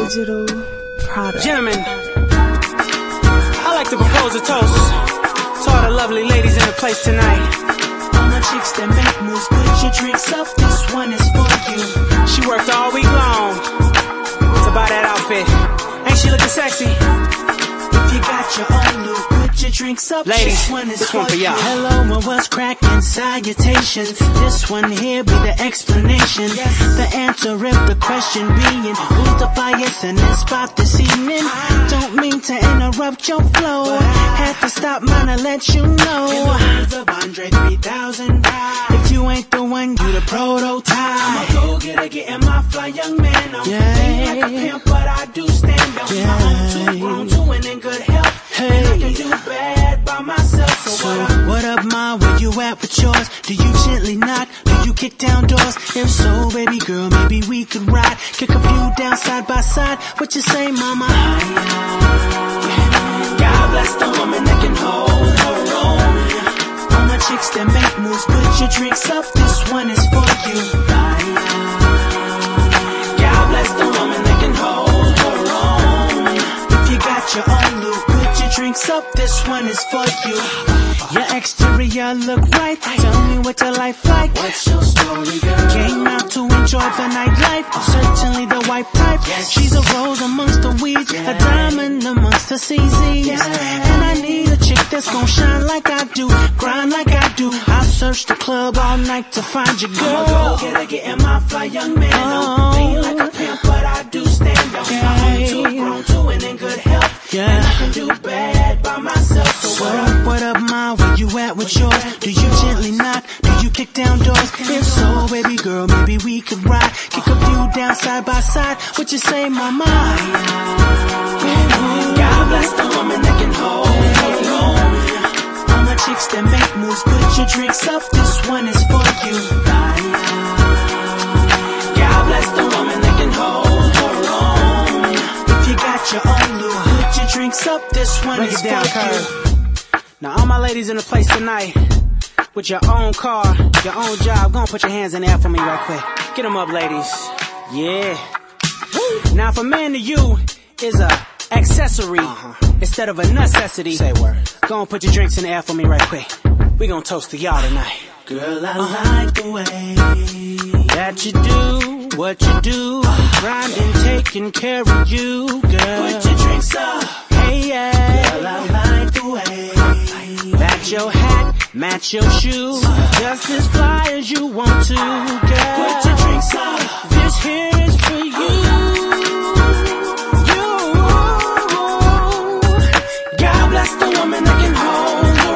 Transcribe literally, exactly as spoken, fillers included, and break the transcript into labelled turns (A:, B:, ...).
A: Digital product.
B: Gentlemen, I'd like to propose a toast to all the lovely ladies in the place tonight.
C: All the chicks that make moves, put your drinks up, this one is for you.
B: She worked all week long to buy that outfit. Ain't she looking sexy?
C: If you got your own look, put your drinks up,
B: ladies,
C: this one is
B: this
C: for
B: one for
C: you.
B: y'all.
C: Hello and what's cracking, salutations. This one here be the explanation. Yes. The answer if the question being, who's the bias in this spot this evening? Don't mean to interrupt your flow, had to stop mine and let you know. In the words of Andre three thousand, if you ain't the one, you the prototype. I'm a go-getter, getting my fly young man on. Yeah. Ain't like a pimp, but I do stand up. Yeah. My own two grown, doing in good health. Hey. And I can do bad by myself. So, so what up, what up, ma? Where you at with yours? Do you gently knock? Do you kick down doors? If so, baby girl, maybe we could ride. Kick a few down side by side. What you say, mama? God bless the woman that can hold her own. All my chicks that make moves, put your drinks up. This one is for you. God bless the woman that can hold her own. If you got your own look, put your drinks up. This one is for you. Your exterior look right. Tell me what your life like. What's your story, girl? Came out to enjoy the nightlife. Certainly the wife type. Yes. She's a rose amongst the weeds, yeah. A diamond amongst the C Zs. Yeah. And I need a chick that's gon' shine like I do, grind like I do. I search the club all night to find your girl. I'm a go-getter, getting my fly young man on. Ain't like a pimp, but I do stand up. Yeah. I'm too grown, too and in good health. Yeah. And I can do bad by myself. So, so what up, what up, ma? Where you at with yours? Do you gently knock? Do you kick down doors? If so, baby girl, maybe we could ride. Kick a few down side by side. What you say, mama? God bless the woman that can hold her own. All my chicks that make moves, put your drinks up. This one is for you. God bless the woman that can hold her own. If you got your own look, put your drinks up. This one
B: Break
C: is
B: it down,
C: for
B: Kurt.
C: you.
B: Now all my ladies in the place tonight, with your own car, your own job, go and put your hands in the air for me right quick. Get them up, ladies. Yeah. Woo. Now if a man to you is a accessory uh-huh. instead of a necessity, say word. Go and put your drinks in the air for me right quick. We gonna toast to y'all tonight.
C: Girl, I uh-huh. like the way
B: that you do what you do, grinding, taking care of you, girl.
C: Put your drinks up.
B: Hey, yeah.
C: Girl, I like the way
B: match your hat, match your shoes, just as fly as you want to, girl.
C: Put your drinks up.
B: This here is for you. You. God bless the woman that can hold